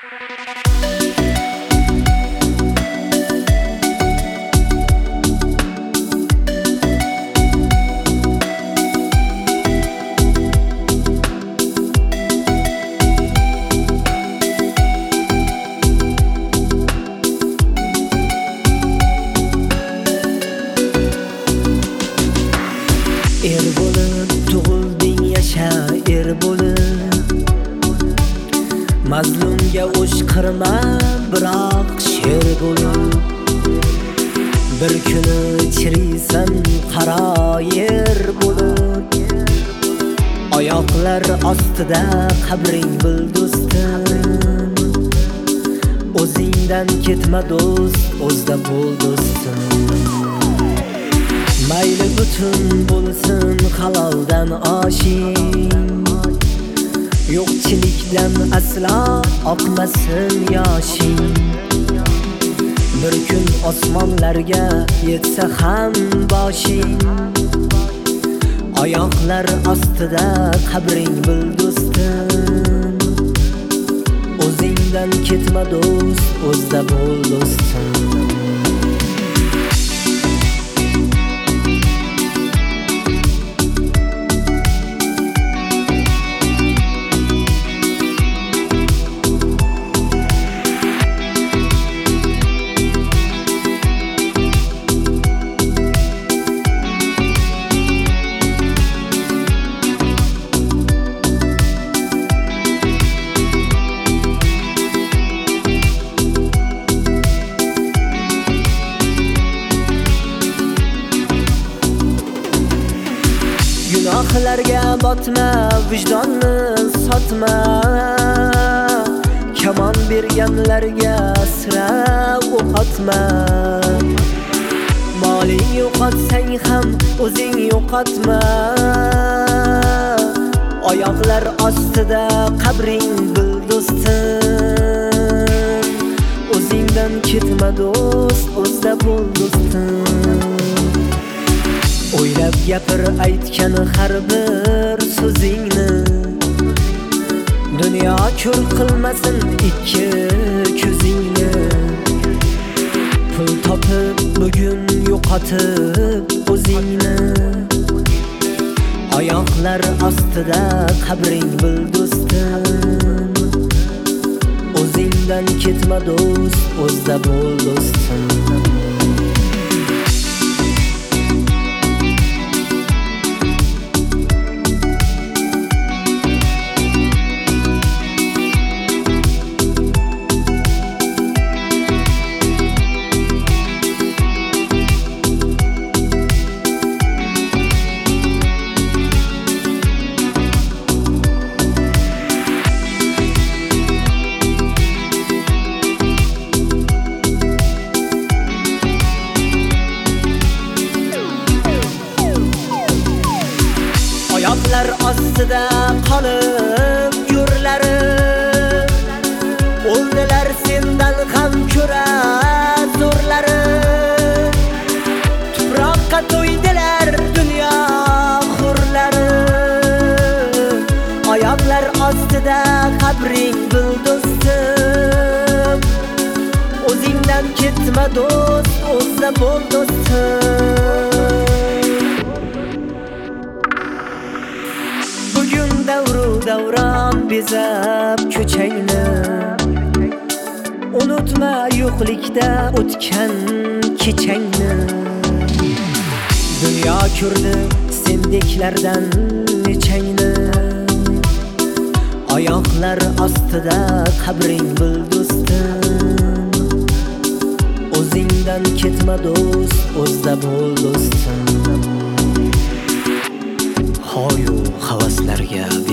Er bo'lib tug'ilding, yasha er bo'lib. Mazlumga o'shqirma, biroq sher bo'lib. Bir kuni chiriysan, qaro yer bo'lib. Oyoqlar ostida qabring bil do'stim. O'zingdan ketma do'st, o'zda bo'l do'stim. Mayli butun bo'lsin haloldan oshing, yo'qchilikdan aslo oqmasin yoshing. Bir kun osmonlarga yetsa ham boshing, oyoqlar ostida qabring bil do'stim. O'zingdan ketma do'st, o'zda bo'l do'stim. Gunohlarga botma, vijdonni sotma. Kamon berganlarga sira o'qotma. Moling yo'qotsang ham o'zing yo'qotma. Oyoqlar ostida qabring bil do'stim. O'zingdan ketma do'st, o'zda bo'l do'stim. O'ylab gapir aytgan har bir so'zingni. Dunyo ko'r qilmasin ikki ko'zingni. Pul topib bugun yo'qotib o'zingni. Oyoqlar ostida qabring bil do'stim. O'zingdan ketma do'st, o'zda bo'l do'stim. Oyoqlar ostida qolib yurlari, o'ldilar sendan ham ko'ra zo'rlari. Tuproqqa to'ydilar dunyo hurlari. Oyoqlar ostida qabring bil do'stim. O'zingdan ketma do'st, o'zda bo'l do'stim. Davron bezab ko'changni, unutma yo'qlikda o'tgan kechangni. Dunyo ko'rdi sendeklardan nechangni. Oyoqlar ostida qabring bil do'stim. O'zingdan ketma do'st, o'zda bo'l do'stim. Hoyu havaslarga